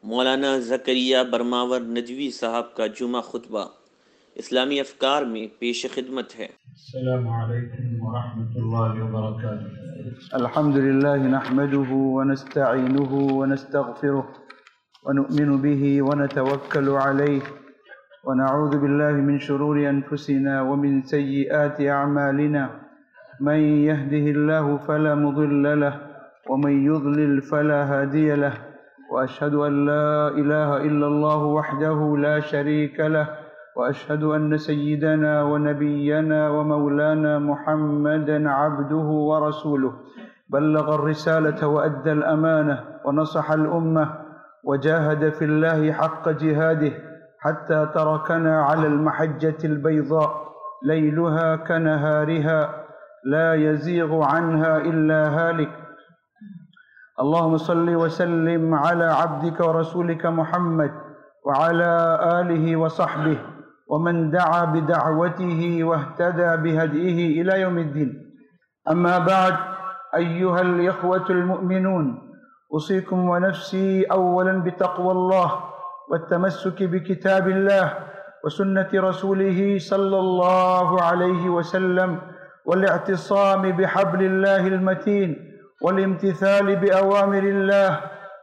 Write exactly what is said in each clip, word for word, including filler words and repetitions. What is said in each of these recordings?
मौलाना ज़करिया बरमावर नजवी साहब का जुमा खुतबा इस्लामी अफकार में पेश खिदमत है। अस्सलामु अलैकुम व रहमतुल्लाहि व बरकातुहू। अल्हम्दुलिल्लाह नहमदुहु व नस्तईनुहु व नस्तगफिरुह व नु'मिनु बिही व नतवक्कलु अलैहि व नऊज़ु बिल्लाहि मिन शुरूरि अनफुसिना व मिन सय्यिआति अअमालिना मन यहदिहिल्लाहु फला मुदिल्ल लहु व मन युद्लिल फला हादिय लहु व अशहदु अन ला इलाहा इल्लल्लाहु वहदहु ला शरीका लहु وأشهد أن سيدنا ونبينا ومولانا محمدا عبده ورسوله بلغ الرسالة وأدى الأمانة ونصح الأمة وجاهد في الله حق جهاده حتى تركنا على المحجة البيضاء ليلها كنهارها لا يزيغ عنها إلا هالك. اللهم صل وسلم على عبدك ورسولك محمد وعلى آله وصحبه ومن دعا بدعوته واهتدى بهديه إلى يوم الدين. أما بعد، أيها الإخوة المؤمنون، أوصيكم ونفسي أولا بتقوى الله والتمسك بكتاب الله وسنة رسوله صلى الله عليه وسلم والاعتصام بحبل الله المتين والامتثال بأوامر الله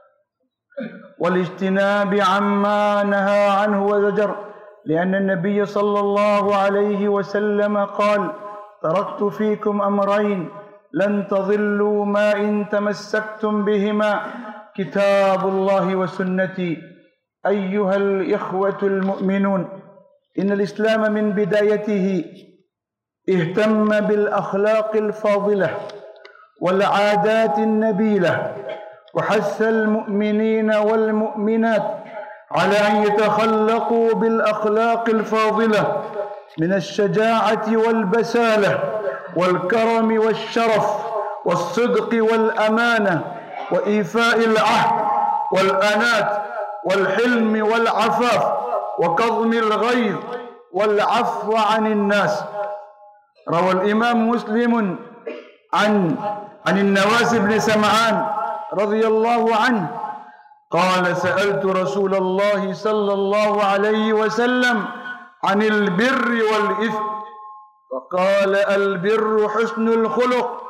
والاجتناب عما نهى عنه وزجر، لأن النبي صلى الله عليه وسلم قال: تركت فيكم أمرين لن تضلوا ما إن تمسكتم بهما كتاب الله وسنتي. أيها الإخوة المؤمنون، إن الإسلام من بدايته اهتم بالأخلاق الفاضلة والعادات النبيلة، وحث المؤمنين والمؤمنات على أن يتخلقوا بالأخلاق الفاضلة من الشجاعة والبسالة والكرم والشرف والصدق والأمانة وإيفاء العهد والأنات والحلم والعفاف وكظم الغيظ والعفو عن الناس. روى الإمام مسلم عن عن النواس بن سمعان رضي الله عنه قال: سألت رسول الله صلى الله عليه وسلم عن البر والإثم، فقال: البر حسن الخلق،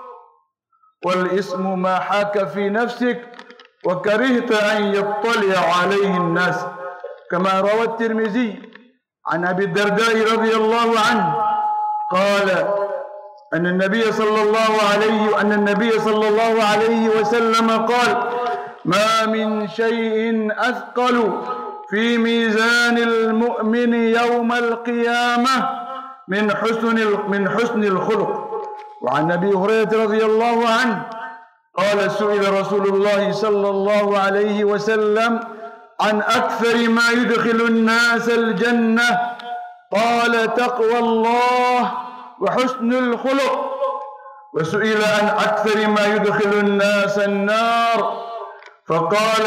والإثم ما حاك في نفسك وكرهت أن يطلع عليه الناس. كما روى الترمذي عن أبي الدرداء رضي الله عنه قال أن النبي صلى الله عليه أن النبي صلى الله عليه وسلم قال: ما من شيء أثقل في ميزان المؤمن يوم القيامة من حسن من حسن الخلق. وعن أبي هريرة رضي الله عنه قال: سئل رسول الله صلى الله عليه وسلم عن أكثر ما يدخل الناس الجنة، قال: تقوى الله وحسن الخلق. وسئل عن أكثر ما يدخل الناس النار، فقال: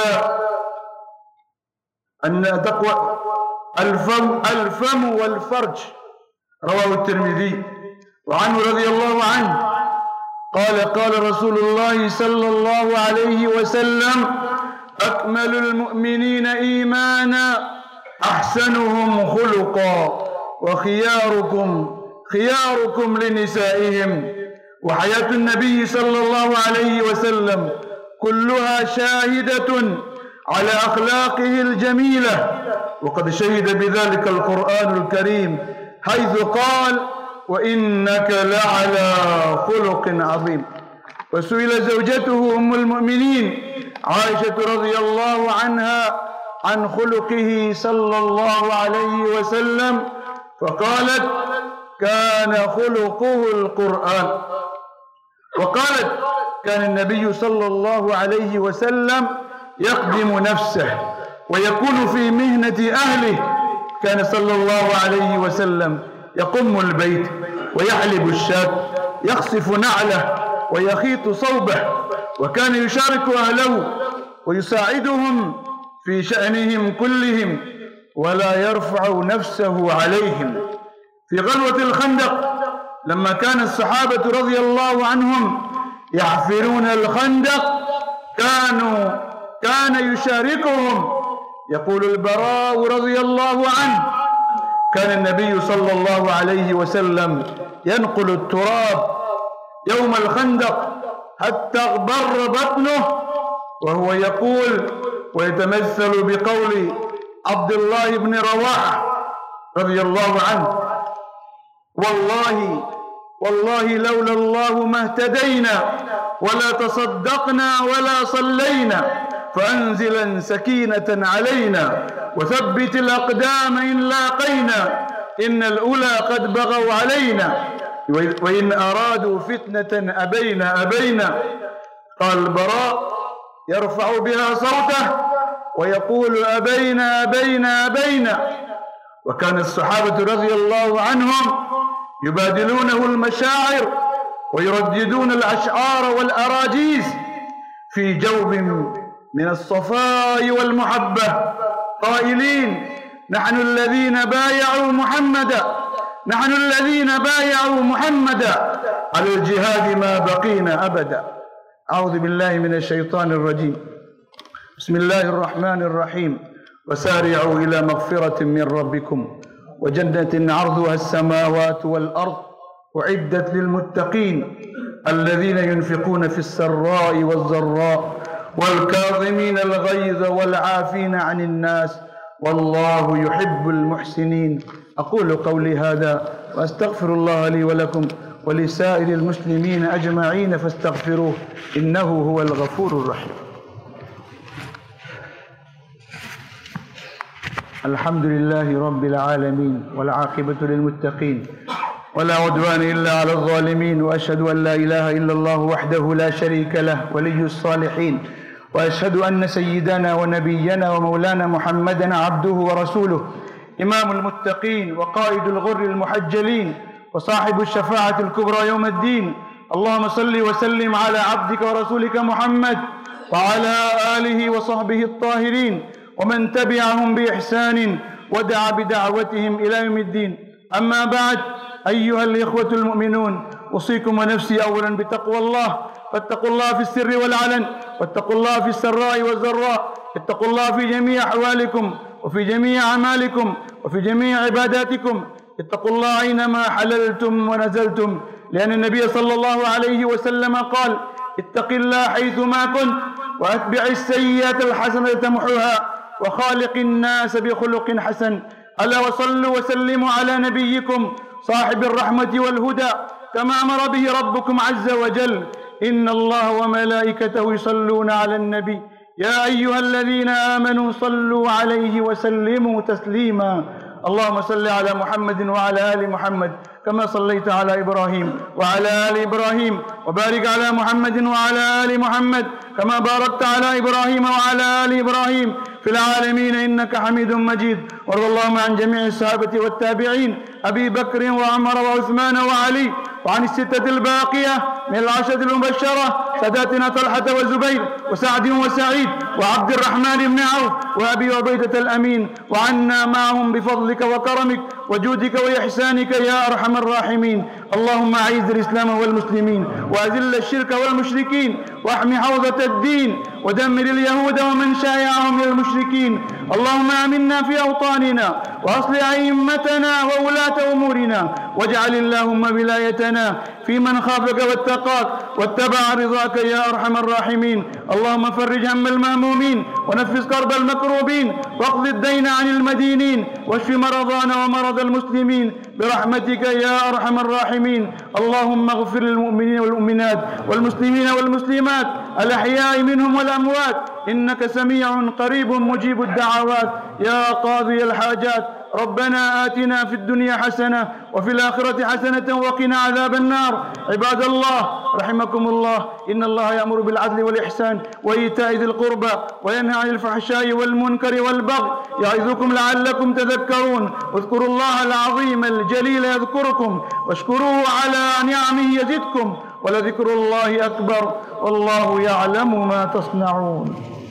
أن تقوى الفم الفم والفرج. رواه الترمذي. وعنه رضي الله عنه قال: قال رسول الله صلى الله عليه وسلم: أكمل المؤمنين إيمانا أحسنهم خلقا، وخياركم خياركم لنسائهم. وحياة النبي صلى الله عليه وسلم كلها شاهدة على أخلاقه الجميلة، وقد شهد بذلك القرآن الكريم حيث قال: وإنك لعلى خلق عظيم. وسئل زوجته أم المؤمنين عائشة رضي الله عنها عن خلقه صلى الله عليه وسلم، فقالت: كان خلقه القرآن. وقالت: كان النبي صلى الله عليه وسلم يقدم نفسه ويكون في مهنة أهله. كان صلى الله عليه وسلم يقم البيت ويحلب الشاة، يخصف نعله ويخيط صوبه، وكان يشارك أهله ويساعدهم في شأنهم كلهم ولا يرفع نفسه عليهم. في غزوة الخندق لما كان الصحابة رضي الله عنهم يحفرون الخندق كانوا كان يشاركهم يقول البراء رضي الله عنه: كان النبي صلى الله عليه وسلم ينقل التراب يوم الخندق حتى اغبر بطنه، وهو يقول ويتمثل بقول عبد الله بن رواحة رضي الله عنه: والله والله لولا الله ما اهتدينا ولا تصدقنا ولا صلينا، فأنزلا سكينة علينا وثبت الأقدام إن لاقينا، إن الأولى قد بغوا علينا وإن أرادوا فتنة أبينا أبينا. قال البراء يرفع بها صوته ويقول: أبينا أبينا أبينا. وكان الصحابة رضي الله عنهم يبادلونه المشاعر ويرددون الأشعار والأراجيز في جو من الصفاء والمحبة، قائلين: نحن الذين بايعوا محمدا نحن الذين بايعوا محمدا على الجهاد ما بقينا أبدا. أعوذ بالله من الشيطان الرجيم. بسم الله الرحمن الرحيم. وسارعوا إلى مغفرة من ربكم وجنة عرضها السماوات والأرض أعدت للمتقين الذين ينفقون في السراء والضراء والكاظمين الغيظ والعافين عن الناس والله يحب المحسنين. أقول قولي هذا وأستغفر الله لي ولكم ولسائر المسلمين أجمعين فاستغفروه إنه هو الغفور الرحيم. الحمد لله رب العالمين والعاقبة للمتقين ولا عدوان إلا على الظالمين، وأشهد أن لا إله إلا الله وحده لا شريك له ولي الصالحين، وأشهد أن سيدنا ونبينا ومولانا محمدا عبده ورسوله إمام المتقين وقائد الغر المحجلين وصاحب الشفاعة الكبرى يوم الدين. اللهم صل وسلم على عبدك ورسولك محمد وعلى آله وصحبه الطاهرين ومن تبعهم بإحسان ودعا بدعوتهم إلى يوم الدين. أما بعد، أيها الإخوة المؤمنون، أوصيكم ونفسي أولا بتقوى الله، فاتقوا الله في السر والعلن، واتقوا الله في السراء والضراء، اتقوا الله في جميع أحوالكم وفي جميع أعمالكم وفي جميع عباداتكم، اتقوا الله أينما حللتم ونزلتم، لأن النبي صلى الله عليه وسلم قال: اتق الله حيثما كنت وأتبع السيئة الحسنة تمحها وخالق الناس بخلق حسن. ألا وصلوا وسلموا على نبيكم صاحب الرحمة والهدى كما أمر به ربكم عز وجل: إن الله وملائكته يصلون على النبي يا أيها الذين آمنوا صلوا عليه وسلموا تسليما. اللهم صل على محمد وعلى آل محمد كما صليت على إبراهيم وعلى آل إبراهيم، وبارك على محمد وعلى آل محمد كما باركت على إبراهيم وعلى آل إبراهيم في العالمين إنك حميد مجيد. وارض اللهم عن جميع الصحابة والتابعين أبي بكر وعمر وعثمان وعلي، وعن الستة الباقية من العشرة المبشرة ساداتنا طلحة وزبير وسعد وسعيد وعبد الرحمن بن عوف وأبي عبيدة الأمين، وعنا معهم بفضلك وكرمك وجودك وإحسانك يا أرحم الراحمين. اللهم أعز الإسلام والمسلمين وأذل الشرك والمشركين واحم حوزة الدين ودمر اليهود ومن شايعهم من المشركين. اللهم آمنا في أوطاننا وأصلح أئمتنا وولاة أمورنا، واجعل اللهم ولايتنا في من خافك واتقاك واتبع رضاك يا أرحم الراحمين. اللهم فرج هم المهمومين ونفس كرب المكروبين واقض الدين عن المدينين واشف مرضانا ومرضى المسلمين برحمتك يا أرحم الراحمين. اللهم اغفر للمؤمنين والمؤمنات والمسلمين والمسلمات الأحياء منهم والأموات إنك سميع قريب مجيب الدعوات يا قاضي الحاجات. ربنا آتنا في الدنيا حسنة وفي الآخرة حسنة وقنا عذاب النار. عباد الله رحمكم الله، إن الله يأمر بالعدل والإحسان وإيتاء ذي القربى وينهى عن الفحشاء والمنكر والبغي يعظكم لعلكم تذكرون. اذكروا الله العظيم الجليل يذكركم واشكروه على نعمه يزدكم ولذكر الله أكبر والله يعلم ما تصنعون.